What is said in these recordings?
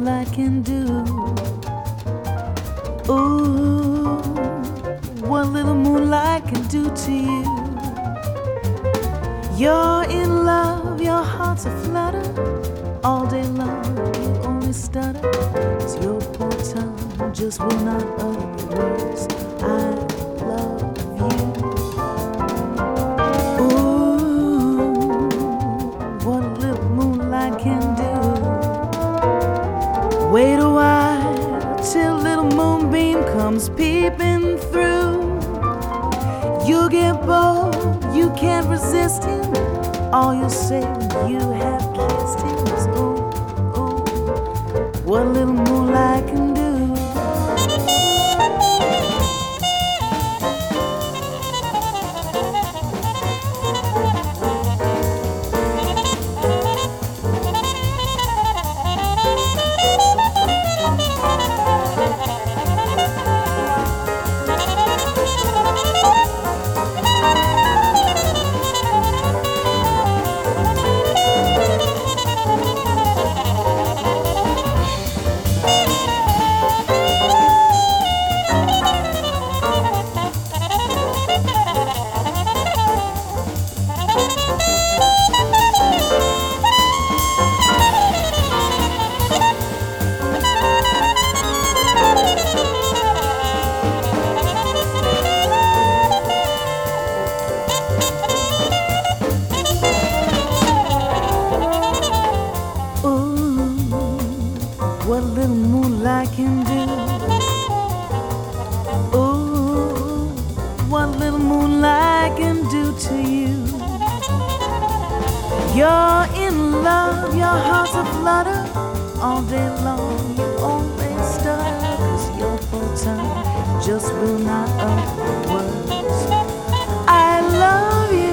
moonlight can do. Ooh, what little moonlight can do to you. You're in love, your heart's aflutter. All day long you only stutter, 'cause your poor tongue just will not utter the words I love you. Ooh, what a little moonlight can do. Wait a while till little moonbeam comes peeping through. You'll get bold, you can't resist him. All you'll say when you have kissed him is ooh, ooh, what a little moonlight can do. What a little moonlight can do. Ooh, what a little moonlight can do to you. You're in love, your heart's aflutter. All day long you only stutter, 'cause your poor tongue just will not utter the words I love you.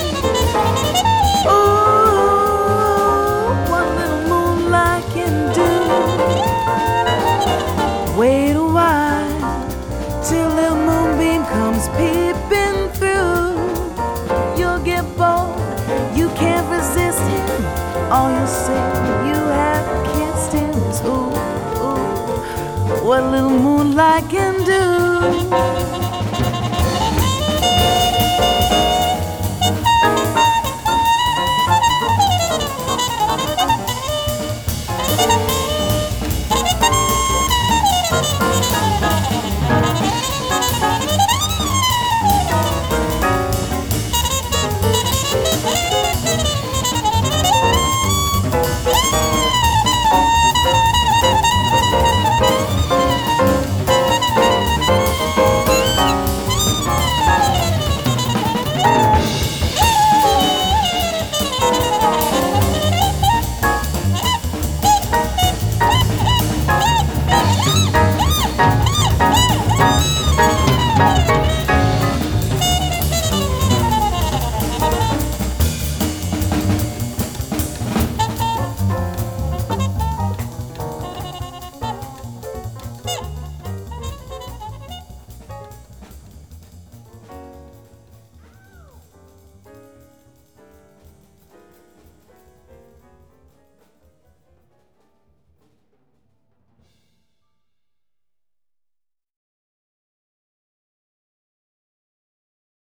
Wait a while till the moonbeam comes peeping through. You'll get bold, you can't resist him. All you say when you have kissed him is ooh, ooh, what a little moonlight can do.